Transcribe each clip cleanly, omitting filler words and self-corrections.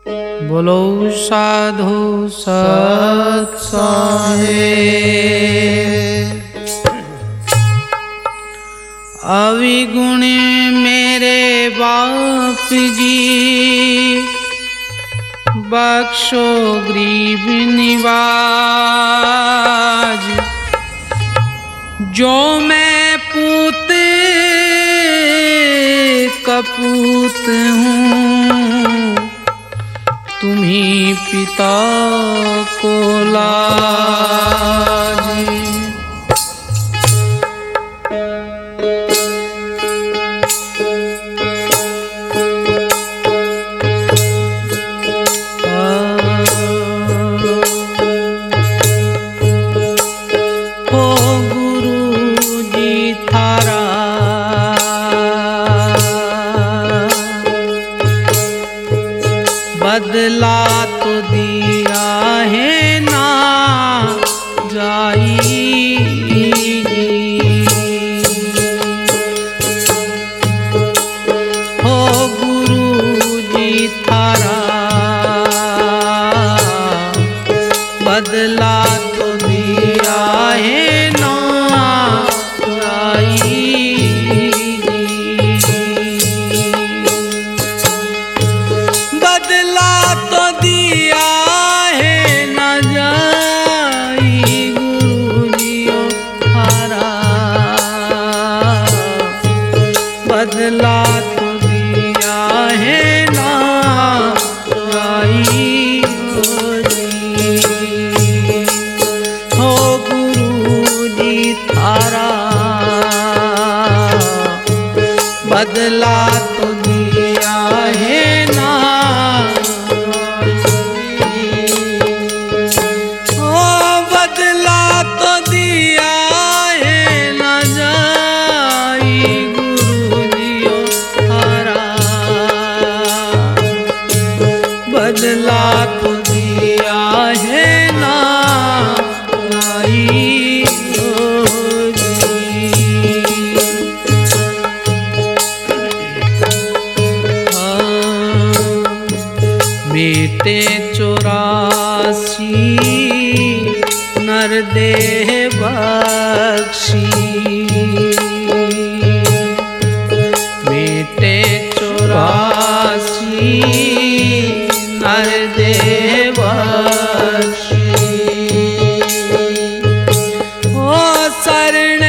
बोलो साधु सत साहेब। अविगुण मेरे बाप जी, बख्शो गरीब निवाज। जो मैं पूत कपूत हूँ, तुम्ही पिता को लाज। हो गुरु जी थारा बदला तो दिया है ना जाएगी। हो गुरु जी थारा बदला तो दिया है ना जाएगी। बदला तो दिया है न जाई गुरु जियो थारा। बदला तो दिया है न जाई हो गुरु जी थारा। बदला तो दिया है ना बदला तो दिया है न जाई गुरु जियो थारा। बदला तो दिया है ना जाई बेटे 84 नर देह बख्शी। बेटे 84 नर देह बख्शी। ओ शरण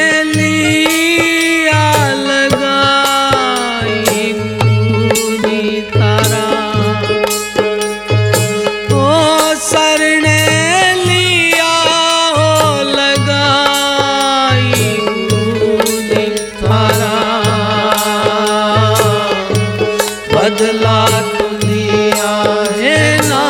लिया लगाई गुरु जी थारा। शरण लिया हो लगाई गुरु जी थारा। बदला तो दिया है ना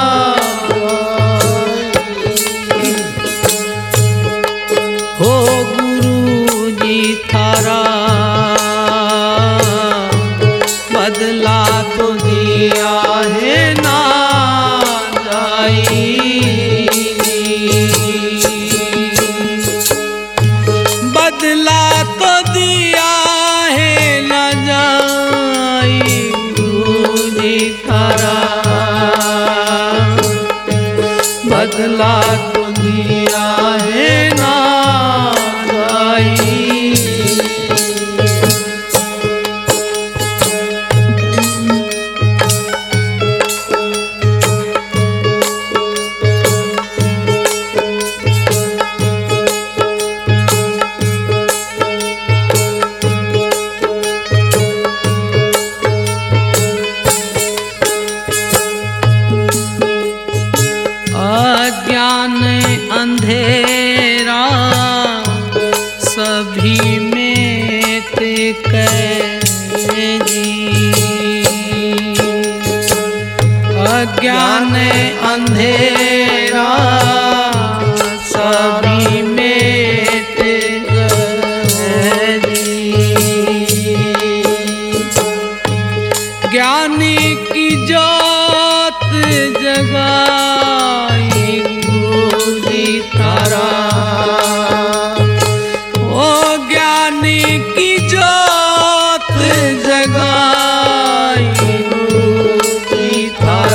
हो गुरु जी थारा। बदला तो दिया है ना बदला तो दिया है न जाई गुरु जी थारा। बदला तो दिया है ना जाई। अज्ञान अंधेरा सभी में जी। अज्ञान अंधेरा सभी में जी। ज्ञानी की जोत जगाई गुरु जी थारा। ओ ज्ञानी की जोत जगाई गुरु जी थारा।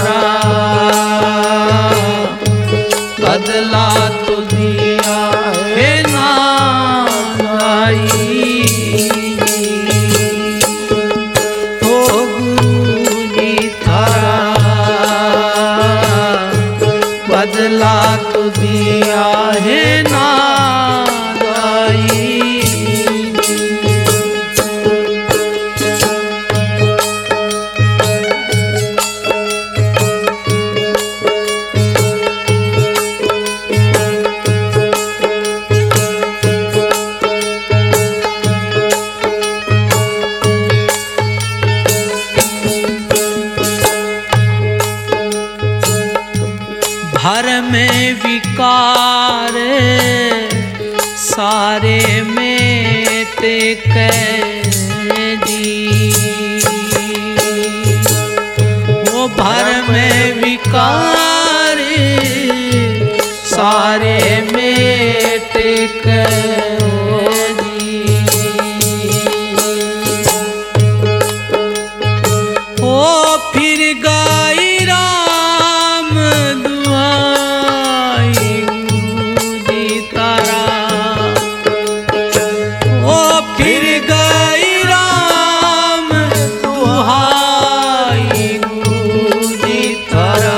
भर में विकार सारे मेट जी। वो भर में विकार सारे मेट जी। ओ फिर गाई राम दुआई गुरु जी तारा। ओ फिर गाई राम दुआई गुरु जी तारा।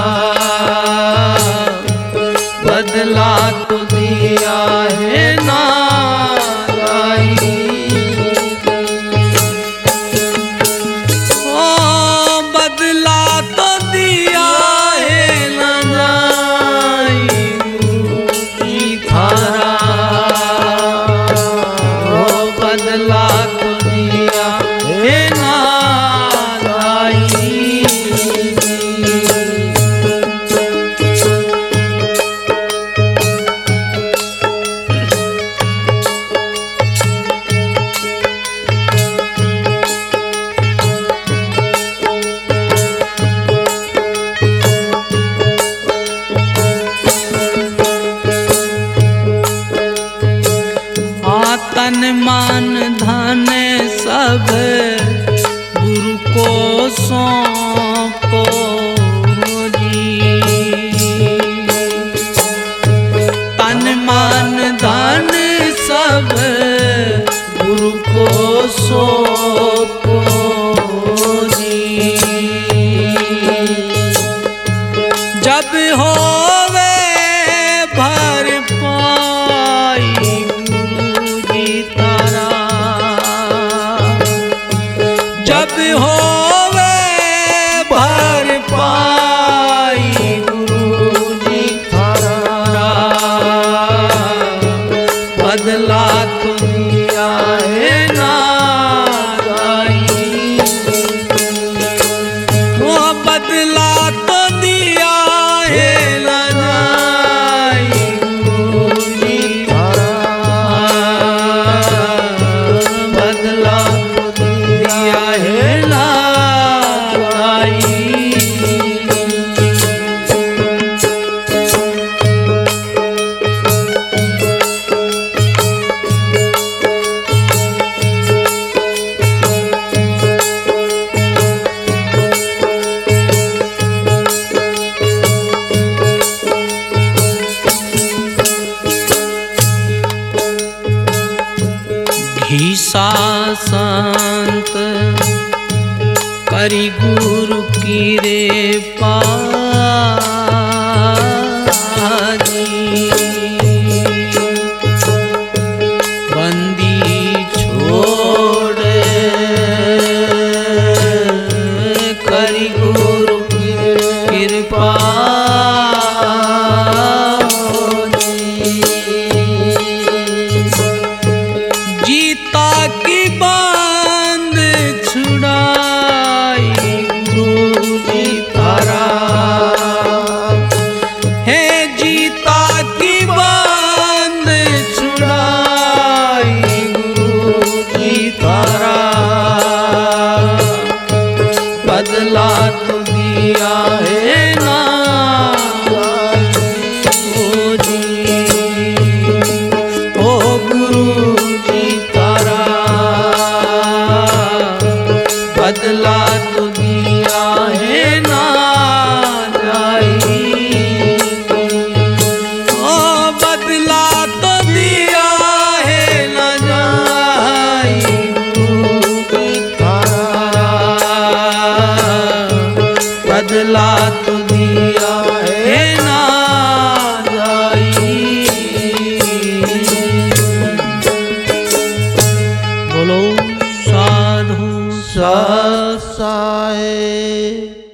बदला तो दिया है नाराई। ओ बदला तो दिया है नाराई गुरु जी थारा। ओ बदला तो दिया है नाराई। तन मान धन सब गुरु को सौंपो जी। तन मान धन सब गुरु को सौंपो जी। जब होवे भर पाई तारा। जब होवे भर पाई गुरु जी थारा। बदला तो दिया है नाराई। वो बदला तो दिया है नाराई गुरु जी थारा। बदला तो दिया है नाराई। घीसा संत करी गुरु की रे पाजी। बंदी छोड़ करी गुरु की कृपा। जीता की बांध छुड़ाई गुरु जी तारा। है जीता की बांध छुड़ाई गुरु जी तारा। बदला तो दिया है नाराई जी। ओ गुरु बदला तो दिया है नाराई। ओ बदला तो दिया है नाराई गुरु जी थारा। बदला तो दिया है नाराई। बोलो साधु ससाए।